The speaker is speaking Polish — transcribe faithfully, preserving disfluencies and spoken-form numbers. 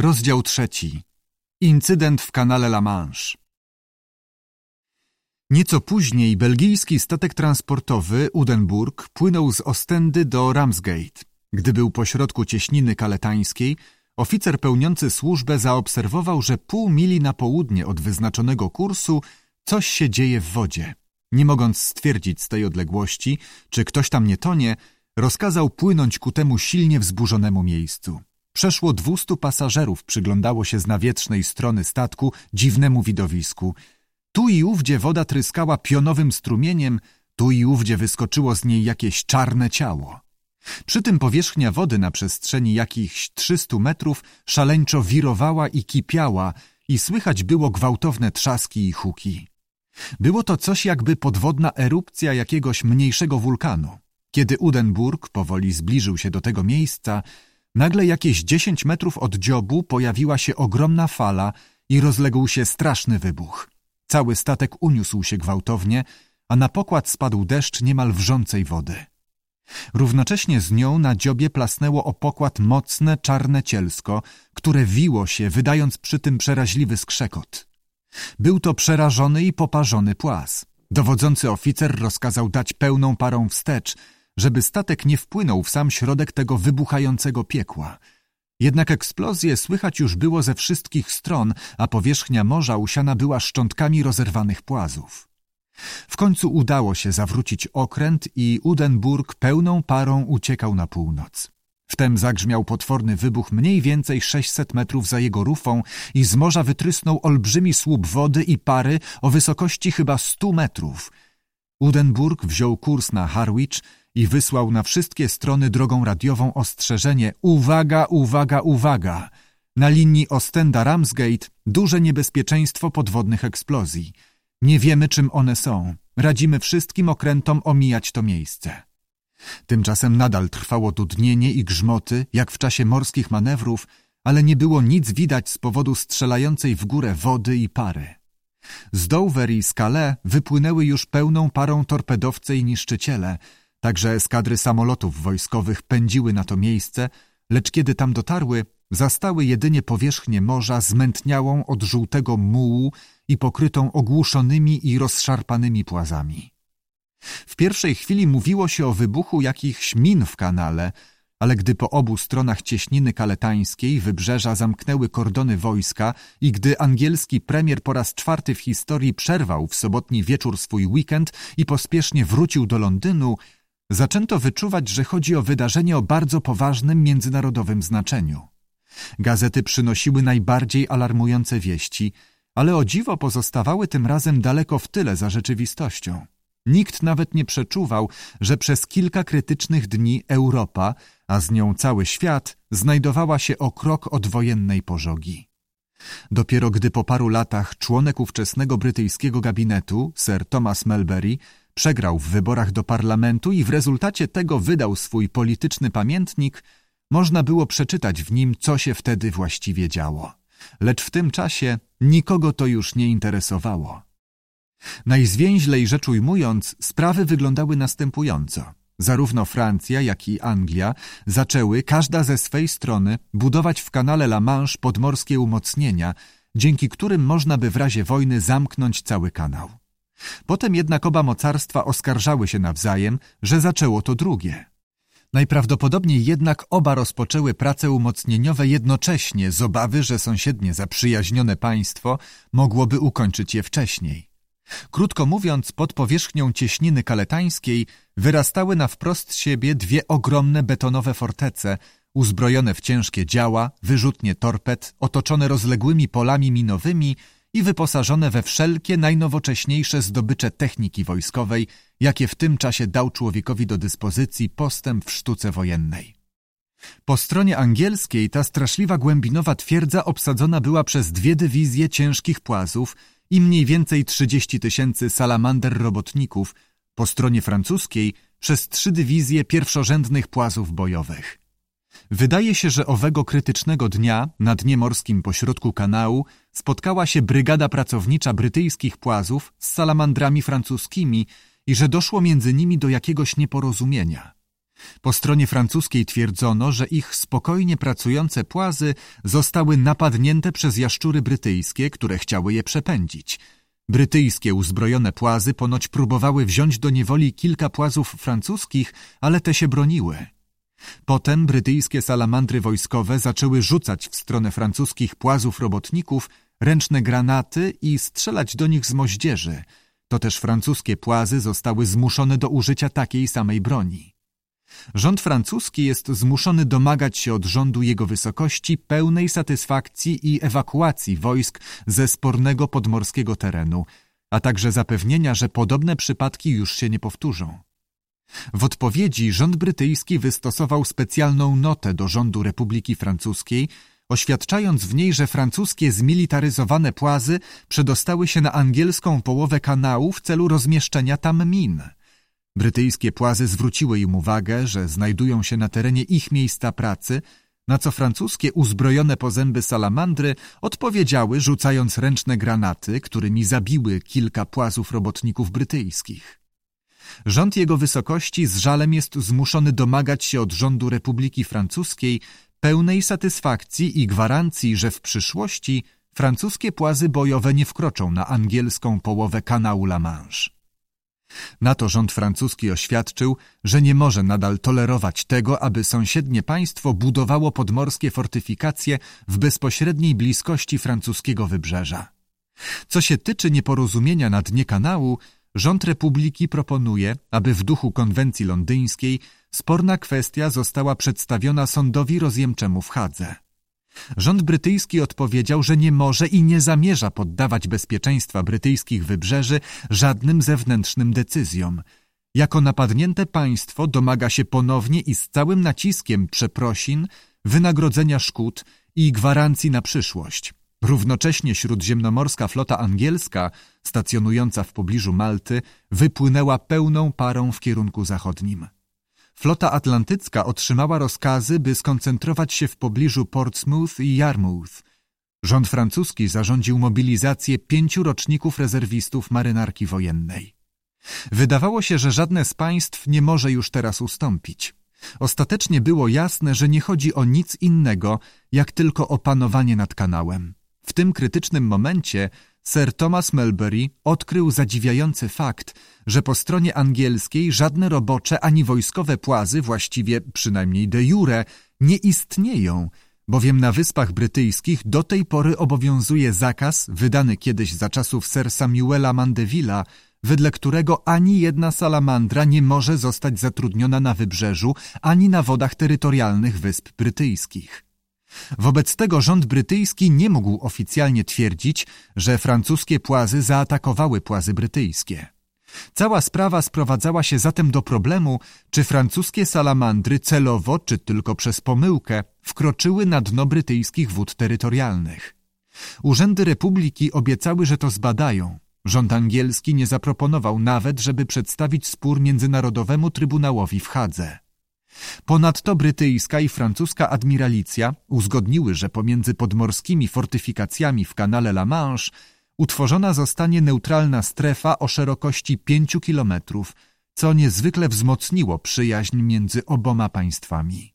Rozdział trzeci. Incydent w kanale La Manche. Nieco później belgijski statek transportowy Udenburg płynął z Ostendy do Ramsgate. Gdy był pośrodku cieśniny kaletańskiej, oficer pełniący służbę zaobserwował, że pół mili na południe od wyznaczonego kursu coś się dzieje w wodzie. Nie mogąc stwierdzić z tej odległości, czy ktoś tam nie tonie, rozkazał płynąć ku temu silnie wzburzonemu miejscu. Przeszło dwustu pasażerów przyglądało się z nawietrznej strony statku dziwnemu widowisku. Tu i ówdzie woda tryskała pionowym strumieniem, tu i ówdzie wyskoczyło z niej jakieś czarne ciało. Przy tym powierzchnia wody na przestrzeni jakichś trzystu metrów szaleńczo wirowała i kipiała i słychać było gwałtowne trzaski i huki. Było to coś jakby podwodna erupcja jakiegoś mniejszego wulkanu. Kiedy Udenburg powoli zbliżył się do tego miejsca, nagle jakieś dziesięć metrów od dziobu pojawiła się ogromna fala i rozległ się straszny wybuch. Cały statek uniósł się gwałtownie, a na pokład spadł deszcz niemal wrzącej wody. Równocześnie z nią na dziobie plasnęło o pokład mocne, czarne cielsko, które wiło się, wydając przy tym przeraźliwy skrzekot. Był to przerażony i poparzony płas. Dowodzący oficer rozkazał dać pełną parą wstecz, żeby statek nie wpłynął w sam środek tego wybuchającego piekła. Jednak eksplozje słychać już było ze wszystkich stron, a powierzchnia morza usiana była szczątkami rozerwanych płazów. W końcu udało się zawrócić okręt i Udenburg pełną parą uciekał na północ. Wtem zagrzmiał potworny wybuch mniej więcej sześćset metrów za jego rufą i z morza wytrysnął olbrzymi słup wody i pary o wysokości chyba stu metrów. Udenburg wziął kurs na Harwich i wysłał na wszystkie strony drogą radiową ostrzeżenie: uwaga, uwaga, uwaga! Na linii Ostenda-Ramsgate duże niebezpieczeństwo podwodnych eksplozji. Nie wiemy, czym one są. Radzimy wszystkim okrętom omijać to miejsce. Tymczasem nadal trwało dudnienie i grzmoty, jak w czasie morskich manewrów, ale nie było nic widać z powodu strzelającej w górę wody i pary. Z Dover i z Calais wypłynęły już pełną parą torpedowce i niszczyciele, także eskadry samolotów wojskowych pędziły na to miejsce, lecz kiedy tam dotarły, zastały jedynie powierzchnię morza zmętniałą od żółtego mułu i pokrytą ogłuszonymi i rozszarpanymi płazami. W pierwszej chwili mówiło się o wybuchu jakichś min w kanale, ale gdy po obu stronach cieśniny kaletańskiej wybrzeża zamknęły kordony wojska i gdy angielski premier po raz czwarty w historii przerwał w sobotni wieczór swój weekend i pospiesznie wrócił do Londynu, zaczęto wyczuwać, że chodzi o wydarzenie o bardzo poważnym międzynarodowym znaczeniu. Gazety przynosiły najbardziej alarmujące wieści, ale o dziwo pozostawały tym razem daleko w tyle za rzeczywistością. Nikt nawet nie przeczuwał, że przez kilka krytycznych dni Europa, a z nią cały świat, znajdowała się o krok od wojennej pożogi. Dopiero gdy po paru latach członek ówczesnego brytyjskiego gabinetu, Sir Thomas Melbury, przegrał w wyborach do parlamentu i w rezultacie tego wydał swój polityczny pamiętnik, można było przeczytać w nim, co się wtedy właściwie działo. Lecz w tym czasie nikogo to już nie interesowało. Najzwięźlej rzecz ujmując, sprawy wyglądały następująco. Zarówno Francja, jak i Anglia zaczęły, każda ze swej strony, budować w kanale La Manche podmorskie umocnienia, dzięki którym można by w razie wojny zamknąć cały kanał. Potem jednak oba mocarstwa oskarżały się nawzajem, że zaczęło to drugie. Najprawdopodobniej jednak oba rozpoczęły prace umocnieniowe jednocześnie z obawy, że sąsiednie zaprzyjaźnione państwo mogłoby ukończyć je wcześniej. Krótko mówiąc, pod powierzchnią cieśniny kaletańskiej wyrastały na wprost siebie dwie ogromne betonowe fortece, uzbrojone w ciężkie działa, wyrzutnie torped, otoczone rozległymi polami minowymi i wyposażone we wszelkie najnowocześniejsze zdobycze techniki wojskowej, jakie w tym czasie dał człowiekowi do dyspozycji postęp w sztuce wojennej. Po stronie angielskiej ta straszliwa głębinowa twierdza obsadzona była przez dwie dywizje ciężkich płazów i mniej więcej trzydzieści tysięcy salamander robotników, po stronie francuskiej przez trzy dywizje pierwszorzędnych płazów bojowych. Wydaje się, że owego krytycznego dnia na dnie morskim pośrodku kanału spotkała się brygada pracownicza brytyjskich płazów z salamandrami francuskimi i że doszło między nimi do jakiegoś nieporozumienia. Po stronie francuskiej twierdzono, że ich spokojnie pracujące płazy zostały napadnięte przez jaszczury brytyjskie, które chciały je przepędzić. Brytyjskie uzbrojone płazy ponoć próbowały wziąć do niewoli kilka płazów francuskich, ale te się broniły. Potem brytyjskie salamandry wojskowe zaczęły rzucać w stronę francuskich płazów robotników ręczne granaty i strzelać do nich z moździerzy. To też francuskie płazy zostały zmuszone do użycia takiej samej broni. Rząd francuski jest zmuszony domagać się od rządu jego wysokości pełnej satysfakcji i ewakuacji wojsk ze spornego podmorskiego terenu, a także zapewnienia, że podobne przypadki już się nie powtórzą. W odpowiedzi rząd brytyjski wystosował specjalną notę do rządu Republiki Francuskiej, oświadczając w niej, że francuskie zmilitaryzowane płazy przedostały się na angielską połowę kanału w celu rozmieszczenia tam min. Brytyjskie płazy zwróciły im uwagę, że znajdują się na terenie ich miejsca pracy, na co francuskie uzbrojone po zęby salamandry odpowiedziały, rzucając ręczne granaty, którymi zabiły kilka płazów robotników brytyjskich. Rząd jego wysokości z żalem jest zmuszony domagać się od rządu Republiki Francuskiej pełnej satysfakcji i gwarancji, że w przyszłości francuskie płazy bojowe nie wkroczą na angielską połowę kanału La Manche. Na to rząd francuski oświadczył, że nie może nadal tolerować tego, aby sąsiednie państwo budowało podmorskie fortyfikacje w bezpośredniej bliskości francuskiego wybrzeża. Co się tyczy nieporozumienia na dnie kanału, rząd Republiki proponuje, aby w duchu konwencji londyńskiej sporna kwestia została przedstawiona sądowi rozjemczemu w Hadze. Rząd brytyjski odpowiedział, że nie może i nie zamierza poddawać bezpieczeństwa brytyjskich wybrzeży żadnym zewnętrznym decyzjom. Jako napadnięte państwo domaga się ponownie i z całym naciskiem przeprosin, wynagrodzenia szkód i gwarancji na przyszłość. Równocześnie śródziemnomorska flota angielska, stacjonująca w pobliżu Malty, wypłynęła pełną parą w kierunku zachodnim. Flota atlantycka otrzymała rozkazy, by skoncentrować się w pobliżu Portsmouth i Yarmouth. Rząd francuski zarządził mobilizację pięciu roczników rezerwistów marynarki wojennej. Wydawało się, że żadne z państw nie może już teraz ustąpić. Ostatecznie było jasne, że nie chodzi o nic innego, jak tylko o panowanie nad kanałem. W tym krytycznym momencie Sir Thomas Melbury odkrył zadziwiający fakt, że po stronie angielskiej żadne robocze ani wojskowe płazy, właściwie przynajmniej de jure, nie istnieją, bowiem na Wyspach Brytyjskich do tej pory obowiązuje zakaz, wydany kiedyś za czasów Sir Samuela Mandeville'a, wedle którego ani jedna salamandra nie może zostać zatrudniona na wybrzeżu ani na wodach terytorialnych Wysp Brytyjskich. Wobec tego rząd brytyjski nie mógł oficjalnie twierdzić, że francuskie płazy zaatakowały płazy brytyjskie. Cała sprawa sprowadzała się zatem do problemu, czy francuskie salamandry celowo, czy tylko przez pomyłkę, wkroczyły na dno brytyjskich wód terytorialnych. Urzędy Republiki obiecały, że to zbadają. Rząd angielski nie zaproponował nawet, żeby przedstawić spór Międzynarodowemu Trybunałowi w Hadze. Ponadto brytyjska i francuska admiralicja uzgodniły, że pomiędzy podmorskimi fortyfikacjami w kanale La Manche utworzona zostanie neutralna strefa o szerokości pięciu kilometrów, co niezwykle wzmocniło przyjaźń między oboma państwami.